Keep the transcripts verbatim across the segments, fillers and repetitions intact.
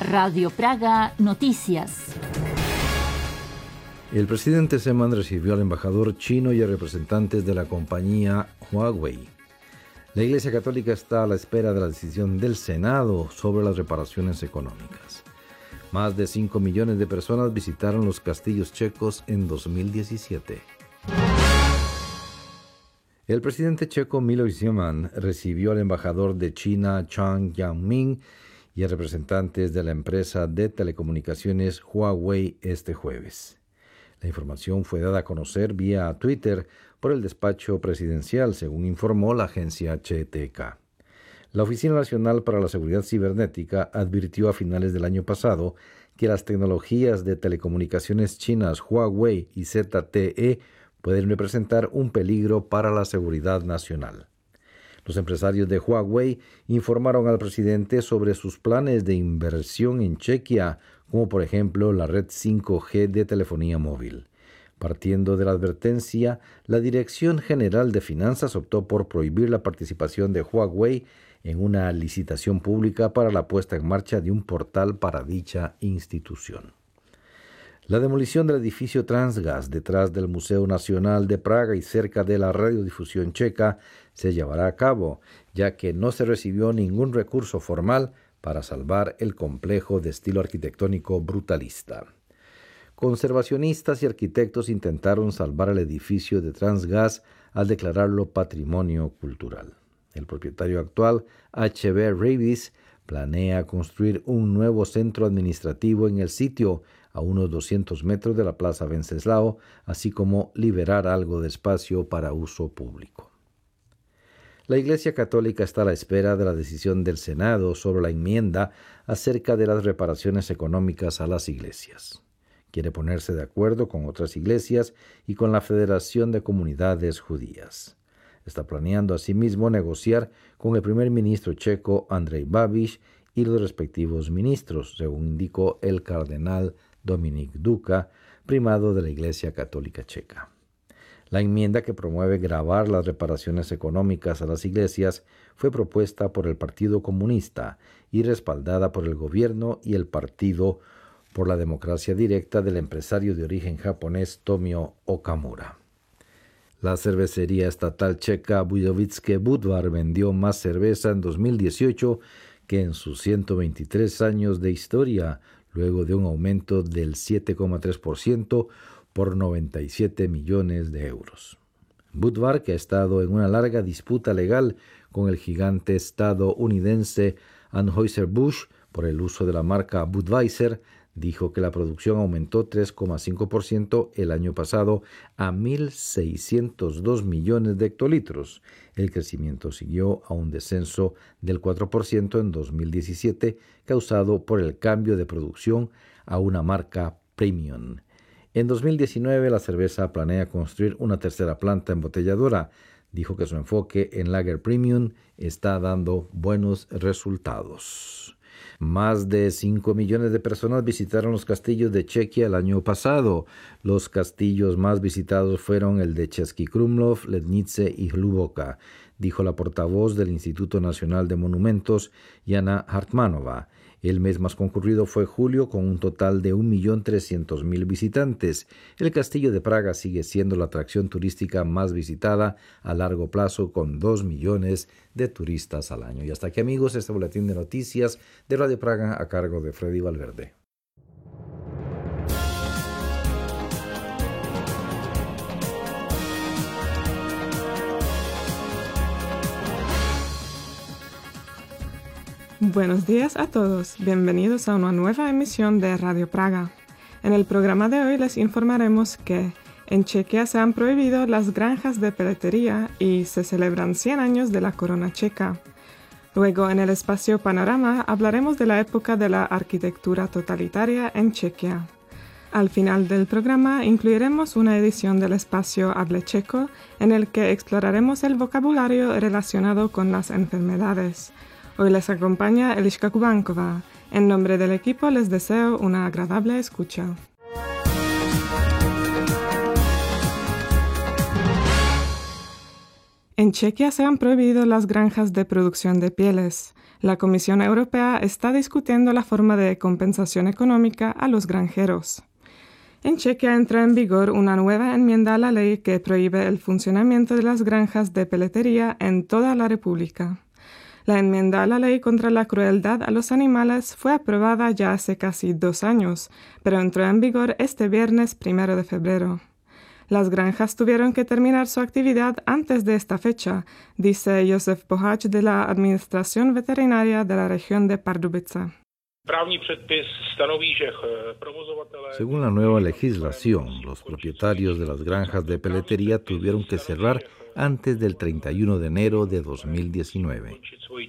Radio Praga Noticias. El presidente Zeman recibió al embajador chino y a representantes de la compañía Huawei. La Iglesia Católica está a la espera de la decisión del Senado sobre las reparaciones económicas. Más de cinco millones de personas visitaron los castillos checos en dos mil diecisiete. El presidente checo Miloš Zeman recibió al embajador de China Zhang Yangming y a representantes de la empresa de telecomunicaciones Huawei este jueves. La información fue dada a conocer vía Twitter por el despacho presidencial, según informó la agencia H T K. La Oficina Nacional para la Seguridad Cibernética advirtió a finales del año pasado que las tecnologías de telecomunicaciones chinas Huawei y Z T E pueden representar un peligro para la seguridad nacional. Los empresarios de Huawei informaron al presidente sobre sus planes de inversión en Chequia, como por ejemplo la red cinco G de telefonía móvil. Partiendo de la advertencia, la Dirección General de Finanzas optó por prohibir la participación de Huawei en una licitación pública para la puesta en marcha de un portal para dicha institución. La demolición del edificio Transgas detrás del Museo Nacional de Praga y cerca de la radiodifusión checa se llevará a cabo, ya que no se recibió ningún recurso formal para salvar el complejo de estilo arquitectónico brutalista. Conservacionistas y arquitectos intentaron salvar el edificio de Transgas al declararlo patrimonio cultural. El propietario actual, H B Reavis, planea construir un nuevo centro administrativo en el sitio, a unos doscientos metros de la Plaza Venceslao, así como liberar algo de espacio para uso público. La Iglesia Católica está a la espera de la decisión del Senado sobre la enmienda acerca de las reparaciones económicas a las iglesias. Quiere ponerse de acuerdo con otras iglesias y con la Federación de Comunidades Judías. Está planeando asimismo negociar con el primer ministro checo Andrej Babiš y los respectivos ministros, según indicó el cardenal Dominik Duka, primado de la Iglesia Católica Checa. La enmienda que promueve gravar las reparaciones económicas a las iglesias fue propuesta por el Partido Comunista y respaldada por el gobierno y el Partido por la Democracia Directa del empresario de origen japonés Tomio Okamura. La cervecería estatal checa Budějovice Budvar vendió más cerveza en dos mil dieciocho que en sus ciento veintitrés años de historia, luego de un aumento del siete coma tres por ciento por noventa y siete millones de euros. Budvar, que ha estado en una larga disputa legal con el gigante estadounidense Anheuser-Busch por el uso de la marca Budweiser, dijo que la producción aumentó tres coma cinco por ciento el año pasado a mil seiscientos dos millones de hectolitros. El crecimiento siguió a un descenso del cuatro por ciento en dos mil diecisiete, causado por el cambio de producción a una marca premium. En dos mil diecinueve, la cerveza planea construir una tercera planta embotelladora. Dijo que su enfoque en lager premium está dando buenos resultados. Más de cinco millones de personas visitaron los castillos de Chequia el año pasado. Los castillos más visitados fueron el de Český Krumlov, Lednice y Hluboká, dijo la portavoz del Instituto Nacional de Monumentos, Jana Hartmanova. El mes más concurrido fue julio, con un total de un millón trescientos mil visitantes. El Castillo de Praga sigue siendo la atracción turística más visitada a largo plazo, con dos millones de turistas al año. Y hasta aquí, amigos, este boletín de noticias de Radio Praga a cargo de Freddy Valverde. Buenos días a todos, bienvenidos a una nueva emisión de Radio Praga. En el programa de hoy les informaremos que en Chequia se han prohibido las granjas de peletería y se celebran cien años de la corona checa. Luego, en el espacio Panorama, hablaremos de la época de la arquitectura totalitaria en Chequia. Al final del programa incluiremos una edición del espacio Hable Checo en el que exploraremos el vocabulario relacionado con las enfermedades. Hoy les acompaña Eliška Kubánková. En nombre del equipo les deseo una agradable escucha. En Chequia se han prohibido las granjas de producción de pieles. La Comisión Europea está discutiendo la forma de compensación económica a los granjeros. En Chequia entra en vigor una nueva enmienda a la ley que prohíbe el funcionamiento de las granjas de peletería en toda la República. La enmienda a la ley contra la crueldad a los animales fue aprobada ya hace casi dos años, pero entró en vigor este viernes primero de febrero. Las granjas tuvieron que terminar su actividad antes de esta fecha, dice Josef Boháč de la Administración Veterinaria de la región de Pardubice. Según la nueva legislación, los propietarios de las granjas de peletería tuvieron que cerrar antes del treinta y uno de enero de dos mil diecinueve.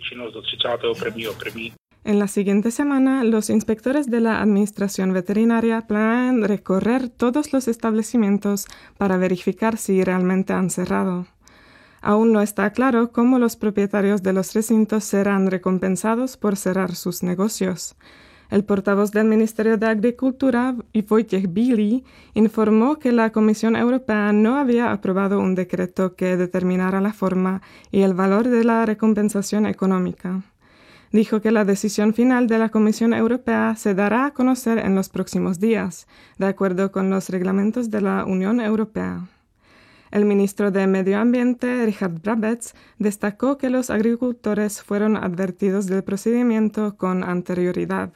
En la siguiente semana, los inspectores de la Administración Veterinaria planean recorrer todos los establecimientos para verificar si realmente han cerrado. Aún no está claro cómo los propietarios de los recintos serán recompensados por cerrar sus negocios. El portavoz del Ministerio de Agricultura, Wojciech Bílý, informó que la Comisión Europea no había aprobado un decreto que determinara la forma y el valor de la recompensación económica. Dijo que la decisión final de la Comisión Europea se dará a conocer en los próximos días, de acuerdo con los reglamentos de la Unión Europea. El ministro de Medio Ambiente, Richard Brabec, destacó que los agricultores fueron advertidos del procedimiento con anterioridad.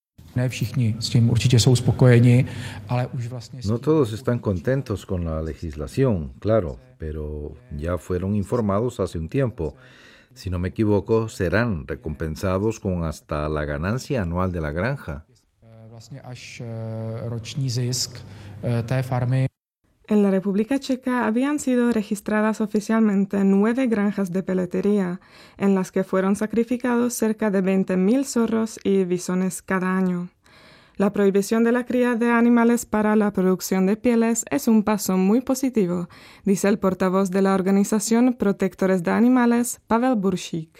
No todos están contentos con la legislación, claro, pero ya fueron informados hace un tiempo. Si no me equivoco, serán recompensados con hasta la ganancia anual de la granja. En la República Checa habían sido registradas oficialmente nueve granjas de peletería, en las que fueron sacrificados cerca de veinte mil zorros y bisones cada año. La prohibición de la cría de animales para la producción de pieles es un paso muy positivo, dice el portavoz de la organización Protectores de Animales, Pavel Buršík.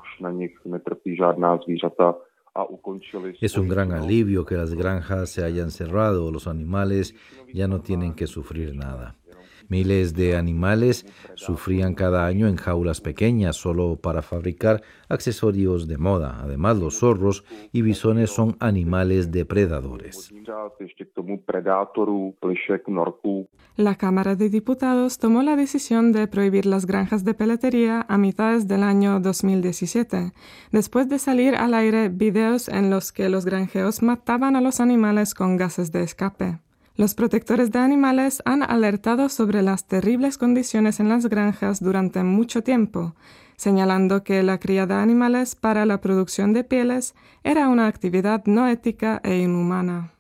Es un gran alivio que las granjas se hayan cerrado, los animales ya no tienen que sufrir nada. Miles de animales sufrían cada año en jaulas pequeñas solo para fabricar accesorios de moda. Además, los zorros y bisones son animales depredadores. La Cámara de Diputados tomó la decisión de prohibir las granjas de peletería a mitades del año dos mil diecisiete, después de salir al aire videos en los que los granjeros mataban a los animales con gases de escape. Los protectores de animales han alertado sobre las terribles condiciones en las granjas durante mucho tiempo, señalando que la cría de animales para la producción de pieles era una actividad no ética e inhumana.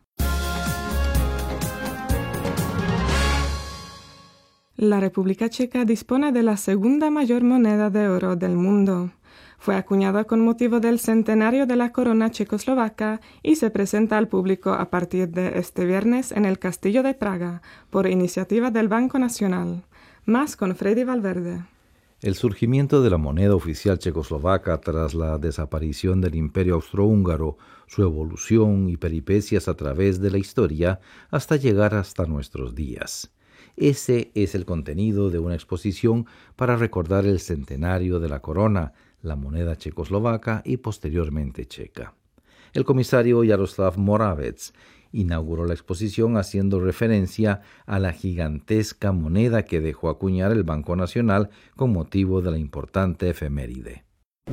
La República Checa dispone de la segunda mayor moneda de oro del mundo. Fue acuñada con motivo del centenario de la corona checoslovaca y se presenta al público a partir de este viernes en el Castillo de Praga, por iniciativa del Banco Nacional. Más con Freddy Valverde. El surgimiento de la moneda oficial checoslovaca tras la desaparición del Imperio Austrohúngaro, su evolución y peripecias a través de la historia hasta llegar hasta nuestros días. Ese es el contenido de una exposición para recordar el centenario de la corona, la moneda checoslovaca y posteriormente checa. El comisario Jaroslav Moravec inauguró la exposición haciendo referencia a la gigantesca moneda que dejó acuñar el Banco Nacional con motivo de la importante efeméride.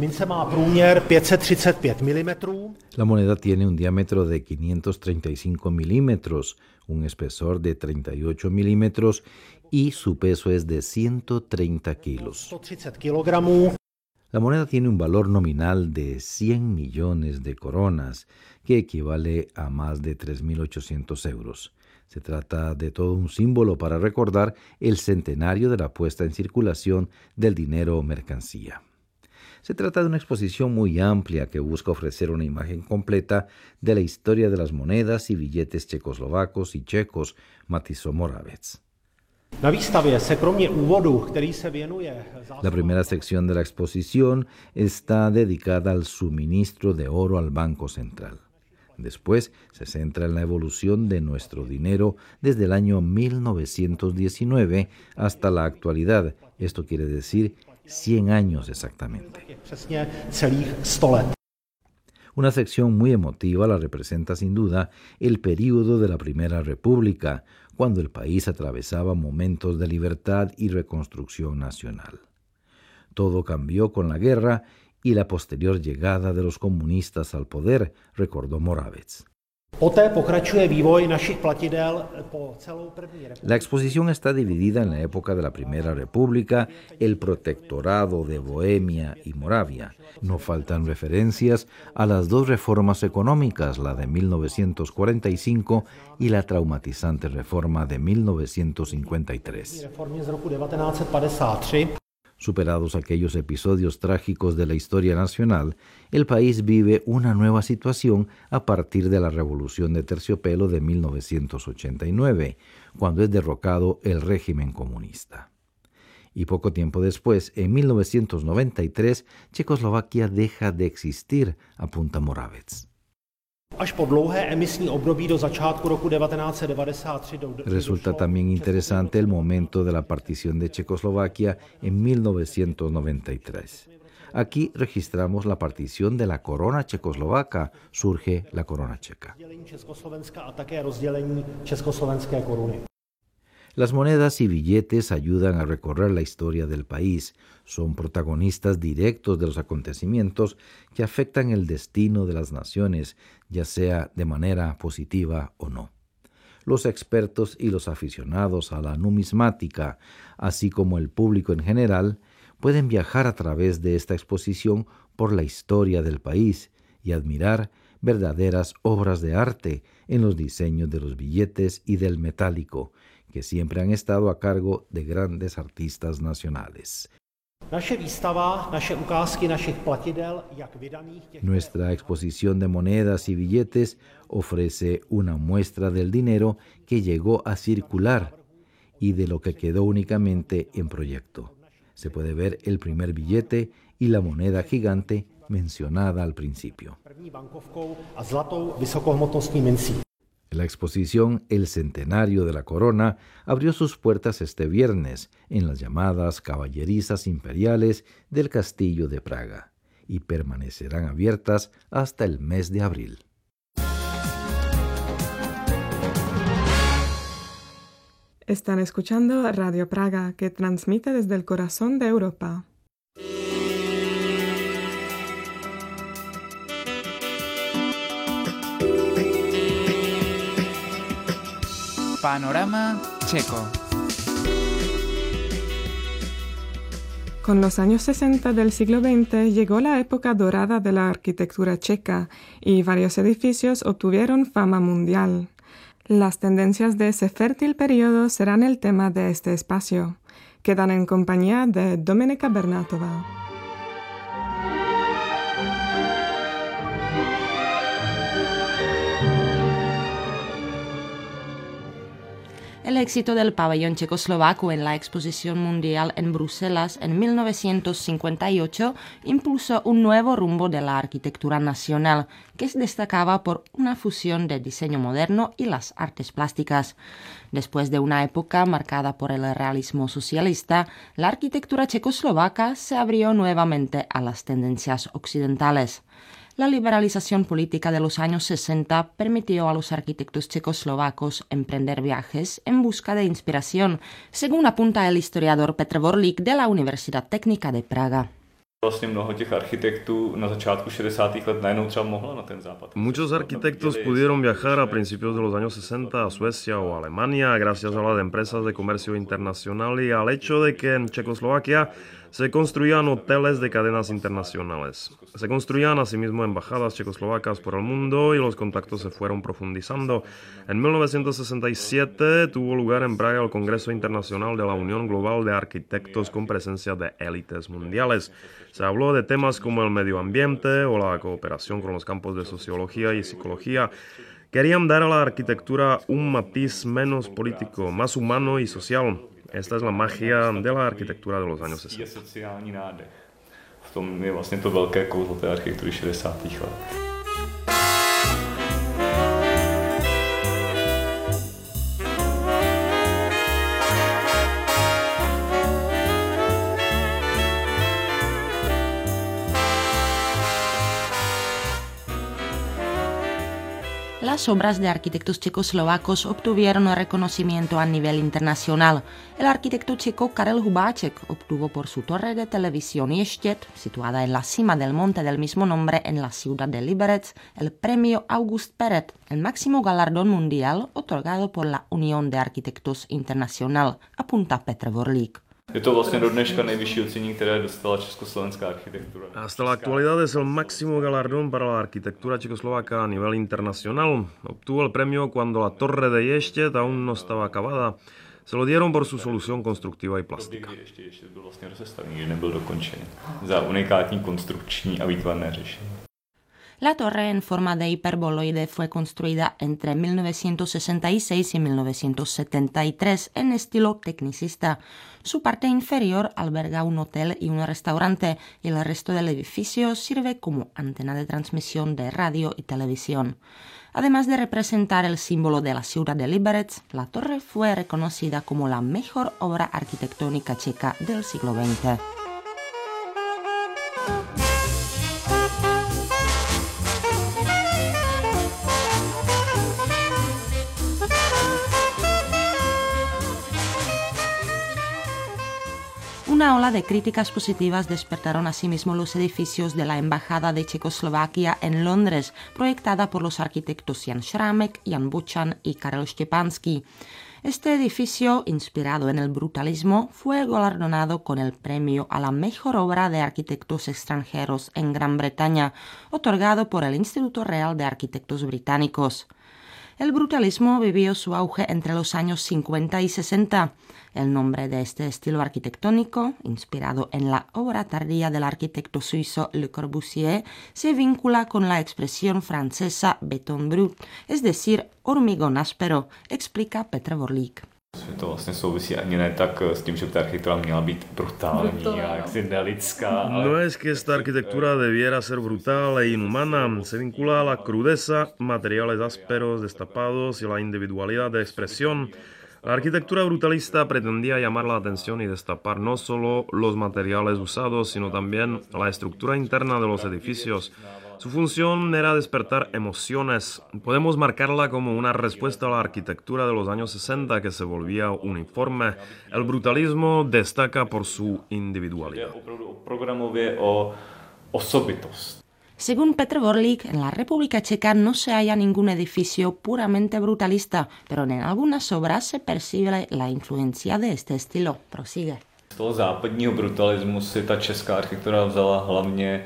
La moneda tiene un diámetro de quinientos treinta y cinco milímetros, un espesor de treinta y ocho milímetros y su peso es de ciento treinta kilos. La moneda tiene un valor nominal de cien millones de coronas, que equivale a más de tres mil ochocientos euros. Se trata de todo un símbolo para recordar el centenario de la puesta en circulación del dinero o mercancía. Se trata de una exposición muy amplia que busca ofrecer una imagen completa de la historia de las monedas y billetes checoslovacos y checos, matizó Moravec. La primera sección de la exposición está dedicada al suministro de oro al Banco Central. Después se centra en la evolución de nuestro dinero desde el año mil novecientos diecinueve hasta la actualidad. Esto quiere decir cien años exactamente. Una sección muy emotiva la representa sin duda el período de la Primera República, cuando el país atravesaba momentos de libertad y reconstrucción nacional. Todo cambió con la guerra y la posterior llegada de los comunistas al poder, recordó Moravec. La exposición está dividida en la época de la Primera República, el protectorado de Bohemia y Moravia. No faltan referencias a las dos reformas económicas, la de mil novecientos cuarenta y cinco y la traumatizante reforma de mil novecientos cincuenta y tres. Superados aquellos episodios trágicos de la historia nacional, el país vive una nueva situación a partir de la Revolución de Terciopelo de mil novecientos ochenta y nueve, cuando es derrocado el régimen comunista. Y poco tiempo después, en mil novecientos noventa y tres, Checoslovaquia deja de existir, apunta Moravec. Resulta también interesante el momento de la partición de Checoslovaquia en mil novecientos noventa y tres. Aquí registramos la partición de la corona checoslovaca, surge la corona checa. Las monedas y billetes ayudan a recorrer la historia del país. Son protagonistas directos de los acontecimientos que afectan el destino de las naciones, ya sea de manera positiva o no. Los expertos y los aficionados a la numismática, así como el público en general, pueden viajar a través de esta exposición por la historia del país y admirar verdaderas obras de arte en los diseños de los billetes y del metálico, que siempre han estado a cargo de grandes artistas nacionales. Nuestra exposición de monedas y billetes ofrece una muestra del dinero que llegó a circular y de lo que quedó únicamente en proyecto. Se puede ver el primer billete y la moneda gigante mencionada al principio. La exposición El Centenario de la Corona abrió sus puertas este viernes en las llamadas caballerizas imperiales del Castillo de Praga y permanecerán abiertas hasta el mes de abril. Están escuchando Radio Praga, que transmite desde el corazón de Europa. Panorama checo. Con los años sesenta del siglo veinte llegó la época dorada de la arquitectura checa y varios edificios obtuvieron fama mundial. Las tendencias de ese fértil periodo serán el tema de este espacio. Quedan en compañía de Domenica Bernatova. El éxito del pabellón checoslovaco en la Exposición Mundial en Bruselas en mil novecientos cincuenta y ocho impulsó un nuevo rumbo de la arquitectura nacional, que se destacaba por una fusión de diseño moderno y las artes plásticas. Después de una época marcada por el realismo socialista, la arquitectura checoslovaca se abrió nuevamente a las tendencias occidentales. La liberalización política de los años sesenta permitió a los arquitectos checoslovacos emprender viajes en busca de inspiración, según apunta el historiador Petr Vorlík de la Universidad Técnica de Praga. Muchos arquitectos pudieron viajar a principios de los años sesenta a Suecia o Alemania gracias a las empresas de comercio internacional y al hecho de que en Checoslovaquia se construían hoteles de cadenas internacionales. Se construían asimismo embajadas checoslovacas por el mundo y los contactos se fueron profundizando. En mil novecientos sesenta y siete tuvo lugar en Praga el Congreso Internacional de la Unión Global de Arquitectos con presencia de élites mundiales. Se habló de temas como el medio ambiente o la cooperación con los campos de sociología y psicología. Querían dar a la arquitectura un matiz menos político, más humano y social. Esta es la magia de la arquitectura de los años sesenta. V tom je vlastně to velké kouzlo té architektury šedesátých let. Las obras de arquitectos checoslovacos obtuvieron reconocimiento a nivel internacional. El arquitecto checo Karel Hubáček obtuvo por su torre de televisión Ještěd, situada en la cima del monte del mismo nombre en la ciudad de Liberec, el premio August Perret, el máximo galardón mundial otorgado por la Unión de Arquitectos Internacional, apunta Petr Vorlík. Je to vlastně do dneška nejvyšší ocenění, které dostala československá architektura. Hasta la actualidad es el máximo galardón para la arquitectura checoslovaca a nivel internacional. Obtuvo el premio cuando la torre de Ještěd aún no estaba acabada. Se lo dieron por su solución constructiva y plástica. Ještě, ještě byl vlastně rozestavený, když nebyl dokončen. Za unikátní konstrukční a výtvarné řešení. La torre en forma de hiperboloide fue construida entre mil novecientos sesenta y seis y mil novecientos setenta y tres en estilo tecnicista. Su parte inferior alberga un hotel y un restaurante y el resto del edificio sirve como antena de transmisión de radio y televisión. Además de representar el símbolo de la ciudad de Liberec, la torre fue reconocida como la mejor obra arquitectónica checa del siglo veinte. Una ola de críticas positivas despertaron asimismo los edificios de la Embajada de Checoslovaquia en Londres, proyectada por los arquitectos Jan Šrámek, Jan Bočan y Karel Štěpánský. Este edificio, inspirado en el brutalismo, fue galardonado con el premio a la mejor obra de arquitectos extranjeros en Gran Bretaña, otorgado por el Instituto Real de Arquitectos Británicos. El brutalismo vivió su auge entre los años cincuenta y sesenta. El nombre de este estilo arquitectónico, inspirado en la obra tardía del arquitecto suizo Le Corbusier, se vincula con la expresión francesa béton brut, es decir, hormigón áspero, explica Petr Vorlík. To vlastně souvisí ani ne tak s tím, že ta architektura měla být brutální a jaksi nelidská. Ale... No es que esta arquitectura debiera ser brutal e inhumana. Se vincula a la crudeza, materiales ásperos, destapados y la individualidad de expresión. La arquitectura brutalista pretendía llamar la atención y destapar no solo los materiales usados, sino también la estructura interna de los edificios. Su función era despertar emociones. Podemos marcarla como una respuesta a la arquitectura de los años sesenta que se volvía uniforme. El brutalismo destaca por su individualidad. Programově o osobitost. Según Petr Vorlík, en la República Checa no se halla ningún edificio puramente brutalista, pero en algunas obras se percibe la influencia de este estilo. Prosigue. Z toho západního brutalismu si ta česká architektura vzala hlavně.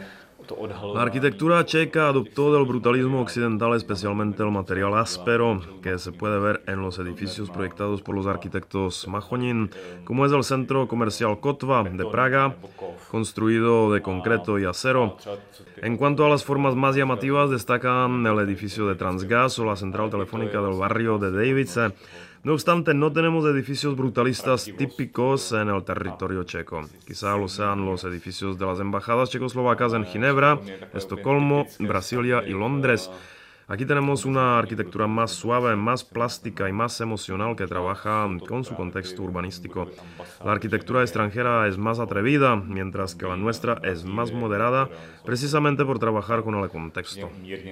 La arquitectura checa adoptó del brutalismo occidental especialmente el material áspero que se puede ver en los edificios proyectados por los arquitectos Machonin, como es el centro comercial Kotva de Praga, construido de concreto y acero. En cuanto a las formas más llamativas, destacan el edificio de Transgas o la central telefónica del barrio de Davice. No obstante, no tenemos edificios brutalistas típicos en el territorio checo. Quizá lo sean los edificios de las embajadas checoslovacas en Ginebra, Estocolmo, Brasilia y Londres. Aquí tenemos una arquitectura más suave, más plástica y más emocional que trabaja con su contexto urbanístico. La arquitectura extranjera es más atrevida, mientras que la nuestra es más moderada, precisamente por trabajar con el contexto.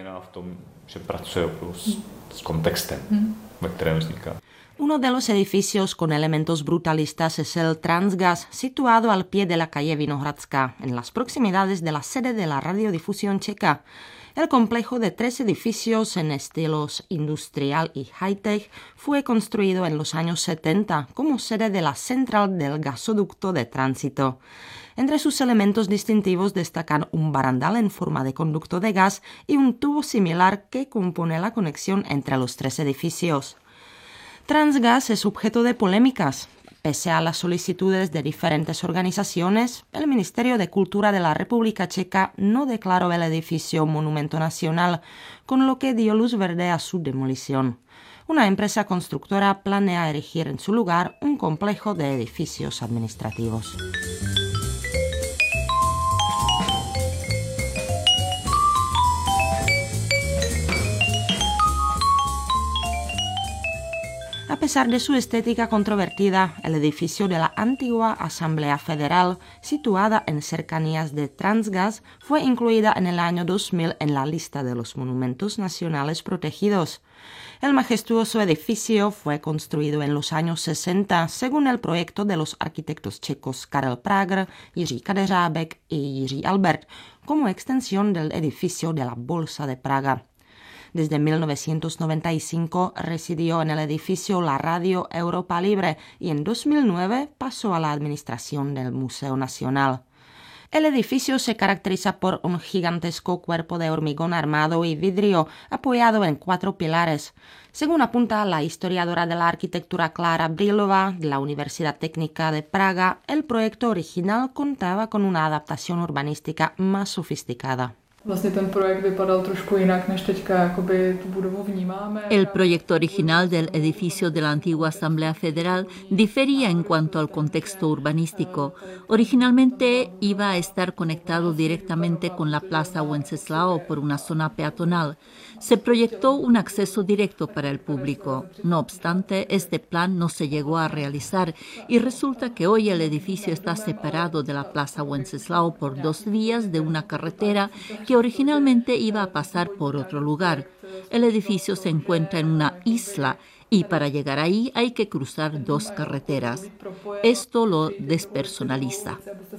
Uno de los edificios con elementos brutalistas es el Transgas, situado al pie de la calle Vinohradská, en las proximidades de la sede de la radiodifusión checa. El complejo de tres edificios en estilos industrial y high-tech fue construido en los años setenta como sede de la central del gasoducto de tránsito. Entre sus elementos distintivos destacan un barandal en forma de conducto de gas y un tubo similar que compone la conexión entre los tres edificios. Transgas es objeto de polémicas. Pese a las solicitudes de diferentes organizaciones, el Ministerio de Cultura de la República Checa no declaró el edificio monumento nacional, con lo que dio luz verde a su demolición. Una empresa constructora planea erigir en su lugar un complejo de edificios administrativos. A pesar de su estética controvertida, el edificio de la antigua Asamblea Federal, situada en cercanías de Transgas, fue incluida en el año dos mil en la lista de los monumentos nacionales protegidos. El majestuoso edificio fue construido en los años sesenta según el proyecto de los arquitectos checos Karel Prager, Jiří Kadeřábek y Jiří Albert, como extensión del edificio de la Bolsa de Praga. Desde mil novecientos noventa y cinco residió en el edificio la Radio Europa Libre y en dos mil nueve pasó a la administración del Museo Nacional. El edificio se caracteriza por un gigantesco cuerpo de hormigón armado y vidrio apoyado en cuatro pilares. Según apunta la historiadora de la arquitectura Klára Brýlová de la Universidad Técnica de Praga, el proyecto original contaba con una adaptación urbanística más sofisticada. El proyecto original del edificio de la antigua Asamblea Federal difería en cuanto al contexto urbanístico. Originalmente iba a estar conectado directamente con la Plaza Wenceslao por una zona peatonal. Se proyectó un acceso directo para el público. No obstante, este plan no se llegó a realizar y resulta que hoy el edificio está separado de la Plaza Wenceslao por dos vías de una carretera que originalmente iba a pasar por otro lugar. El edificio se encuentra en una isla y para llegar ahí hay que cruzar dos carreteras. Esto lo despersonaliza.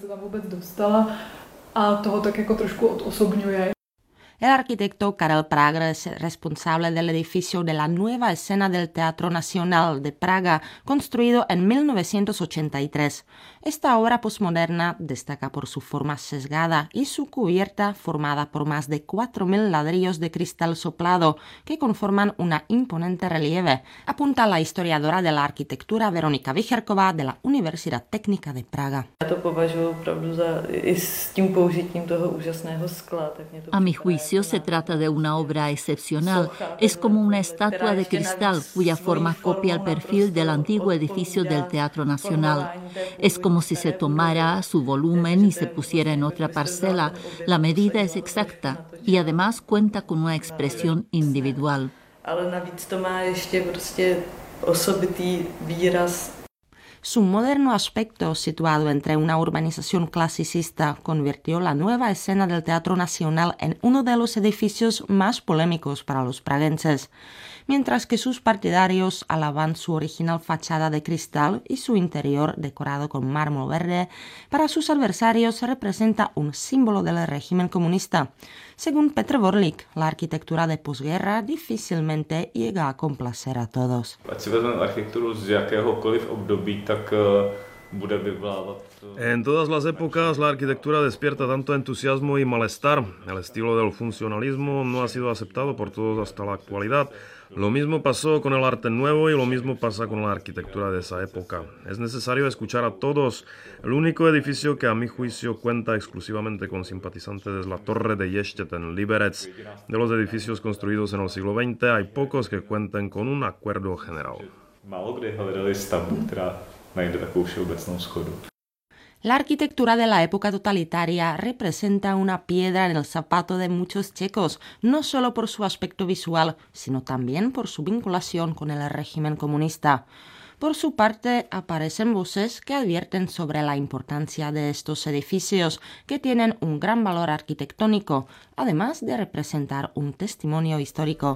El arquitecto Karel Prager es responsable del edificio de la nueva escena del Teatro Nacional de Praga, construido en mil novecientos ochenta y tres. Esta obra posmoderna destaca por su forma sesgada y su cubierta formada por más de cuatro mil ladrillos de cristal soplado que conforman una imponente relieve, apunta la historiadora de la arquitectura Veronika Vicherková de la Universidad Técnica de Praga. A mi juicio, se trata de una obra excepcional. Es como una estatua de cristal cuya forma copia el perfil del antiguo edificio del Teatro Nacional. Es como si se tomara su volumen y se pusiera en otra parcela. La medida es exacta y además cuenta con una expresión individual. Su moderno aspecto, situado entre una urbanización clasicista, convirtió la nueva escena del Teatro Nacional en uno de los edificios más polémicos para los praguenses, mientras que sus partidarios alaban su original fachada de cristal y su interior decorado con mármol verde. Para sus adversarios representa un símbolo del régimen comunista. Según Petr Vorlík, la arquitectura de posguerra difícilmente llega a complacer a todos. En todas las épocas la arquitectura despierta tanto entusiasmo y malestar. El estilo del funcionalismo no ha sido aceptado por todos hasta la actualidad. Lo mismo pasó con el arte nuevo y lo mismo pasa con la arquitectura de esa época. Es necesario escuchar a todos. El único edificio que a mi juicio cuenta exclusivamente con simpatizantes es la Torre de Ještěd en Liberec. De los edificios construidos en el siglo veinte hay pocos que cuenten con un acuerdo general. Málo kdy hledali stavbu, která najde takovou všeobecnou shodu. La arquitectura de la época totalitaria representa una piedra en el zapato de muchos checos, no solo por su aspecto visual, sino también por su vinculación con el régimen comunista. Por su parte, aparecen voces que advierten sobre la importancia de estos edificios, que tienen un gran valor arquitectónico, además de representar un testimonio histórico.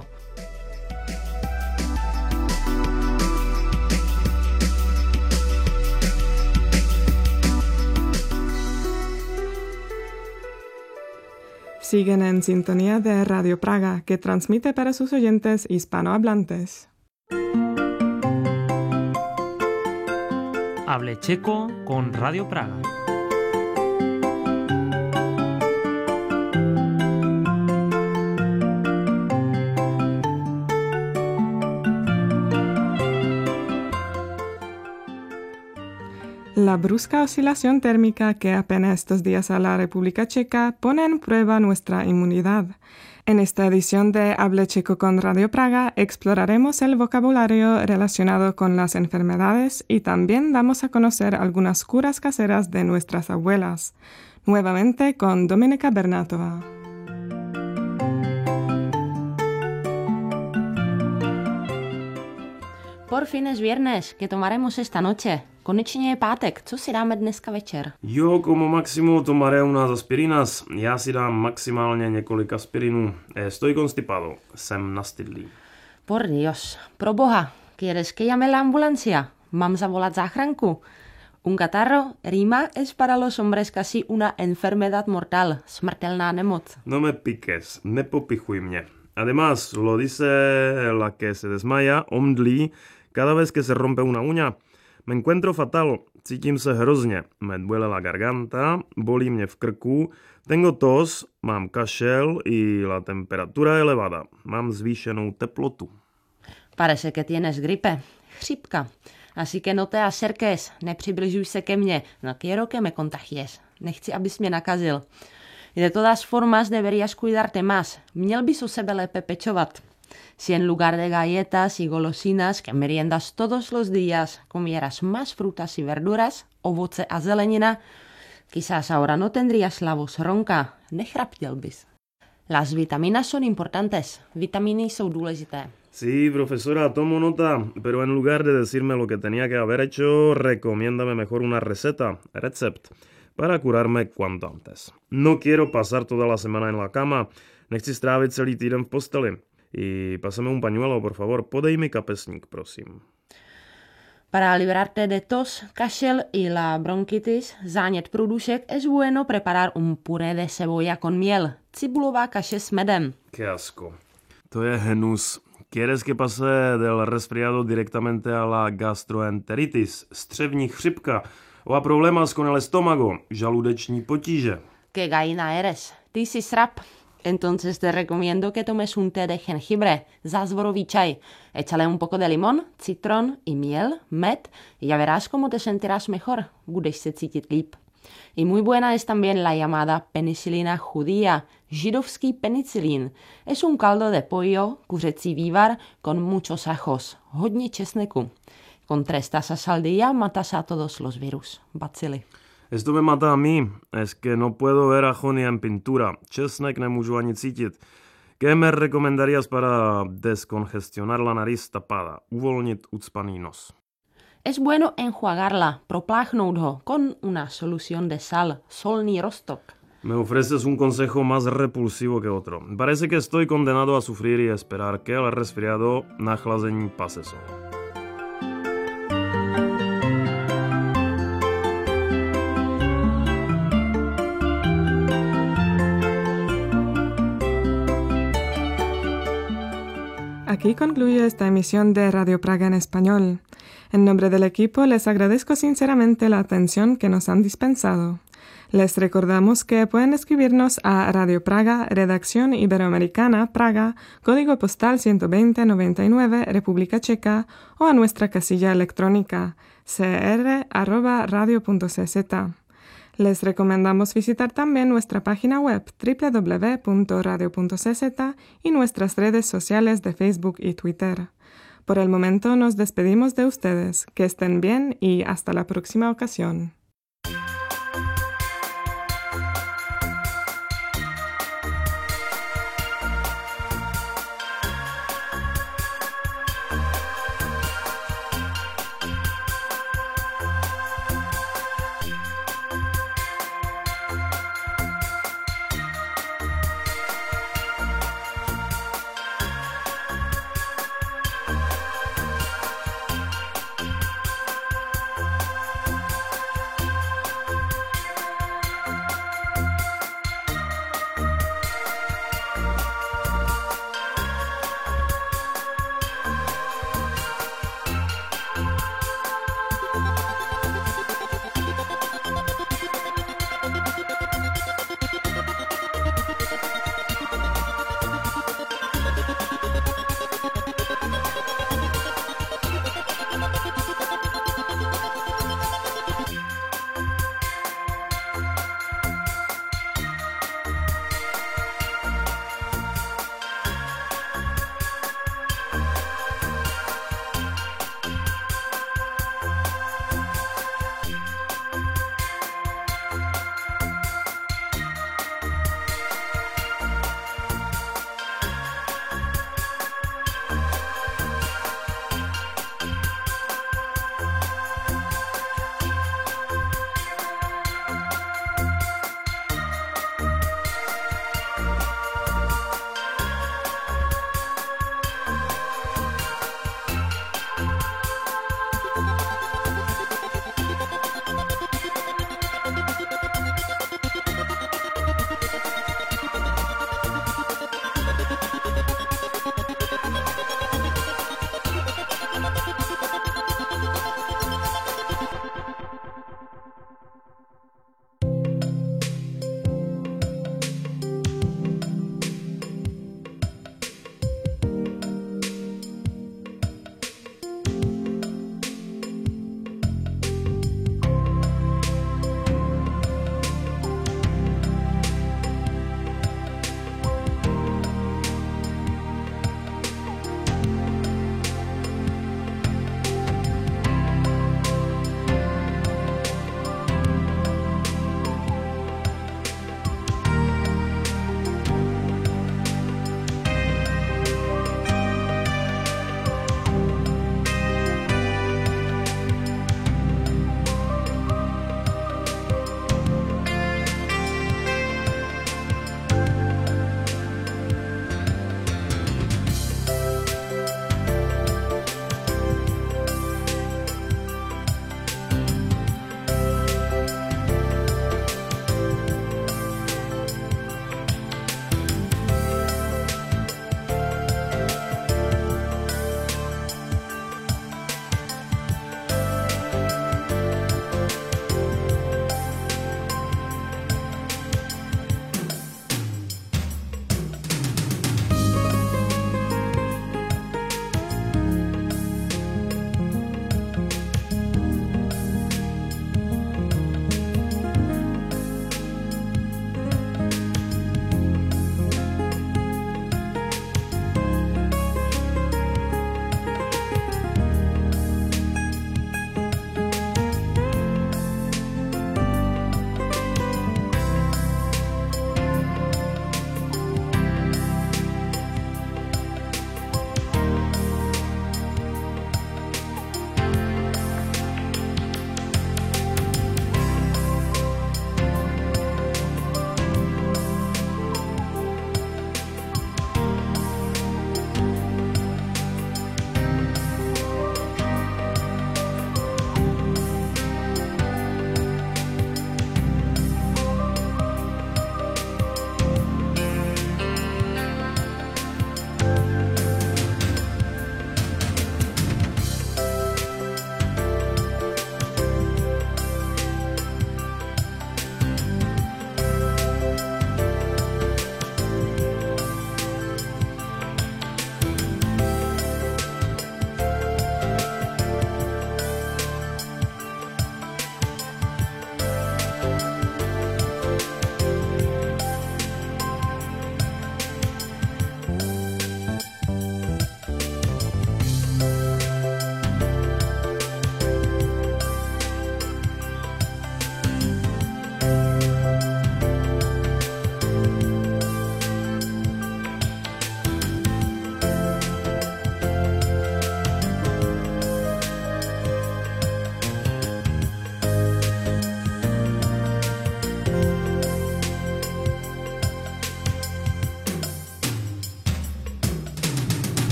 Siguen en sintonía de Radio Praga, que transmite para sus oyentes hispanohablantes. Hable checo con Radio Praga. La brusca oscilación térmica que apena estos días a la República Checa pone en prueba nuestra inmunidad. En esta edición de Hable Checo con Radio Praga exploraremos el vocabulario relacionado con las enfermedades y también damos a conocer algunas curas caseras de nuestras abuelas. Nuevamente con Dominika Bernátova. Por por fin es viernes, ¿qué tomaremos esta noche? Konečně je pátek, co si dáme dneska večer? Yo como máximo tomaré unas aspirinas. Já si dám maximálně několik aspirinů. Estoy constipado, jsem nastydlý. Por Dios, pro boha, ¿quieres que llame la ambulancia? ¿Mám zavolat záchranku? Un catarro, rima, es para los hombres casi una enfermedad mortal, smrtelná nemoc. No me piques, nepopichuj mě. Además, lo dice la que se desmaya, omdlí, cada vez que se rompe una uña. Me encuentro fatal, cítím se hrozně, me duele la garganta, bolí mě v krku, tengo tos, mám kašel y la temperatura elevada, mám zvýšenou teplotu. Parece que tienes gripe, chřipka, así que no te acerques, nepřibližuj se ke mně, no quiero que me contagies, nechci, abys mě nakazil. Y de todas formas deberías cuidarte más, měl bys o sebe lépe pečovat. Si en lugar de galletas y golosinas que meriendas todos los días comieras más frutas y verduras, ovoce a zelenina, quizás ahora no tendrías la voz ronca, nechraptěl bys. Las vitaminas son importantes, vitaminy jsou důležité. Sí, profesora, tomo nota, pero en lugar de decirme lo que tenía que haber hecho, recomiéndame mejor una receta, recept, para curarme cuanto antes. No quiero pasar toda la semana en la cama, nechci strávit celý týden v posteli. Y pásame un pañuelo, por favor. Podej mi kapesník, prosím. Para librarte de tos, kašel y la bronquitis, zánět průdušek, es bueno preparar un puré de cebolla con miel, cibulová kaše s medem. Qué asco. To je hnus. ¿Quieres que pase del resfriado directamente a la gastroenteritis, střevní chřipka o a problemas con el estómago, žaludeční potíže? Que gallina eres. Ty jsi srap. Entonces te recomiendo que tomes un té de jengibre, zázvorový čaj. Échale un poco de limón, citrón y miel, med, y ya verás cómo te sentirás mejor. Budeš se cítit líp. Y muy buena es también la llamada penicilina judía, židovský penicilín. Es un caldo de pollo, kuřecí vývar, con muchos ajos, hodně česneku. Con tres tazas al día matas a todos los virus, bacily. Esto me mata a mí, es que no puedo ver ajo ni en pintura, česnek nemůžu ani cítit. ¿Qué me recomendarías para descongestionar la nariz tapada, uvolnit ucpaný nos? Es bueno enjuagarla, propláchnout ho con una solución de sal, solný roztok. Me ofreces un consejo más repulsivo que otro. Parece que estoy condenado a sufrir y esperar que el resfriado nachlazení pase solo. Aquí concluye esta emisión de Radio Praga en español. En nombre del equipo les agradezco sinceramente la atención que nos han dispensado. Les recordamos que pueden escribirnos a Radio Praga, Redacción Iberoamericana, Praga, Código Postal ciento veinte noventa y nueve, República Checa, o a nuestra casilla electrónica c r arroba radio punto c z. Les recomendamos visitar también nuestra página web doble u doble u doble u punto radio punto c z y nuestras redes sociales de Facebook y Twitter. Por el momento nos despedimos de ustedes. Que estén bien y hasta la próxima ocasión.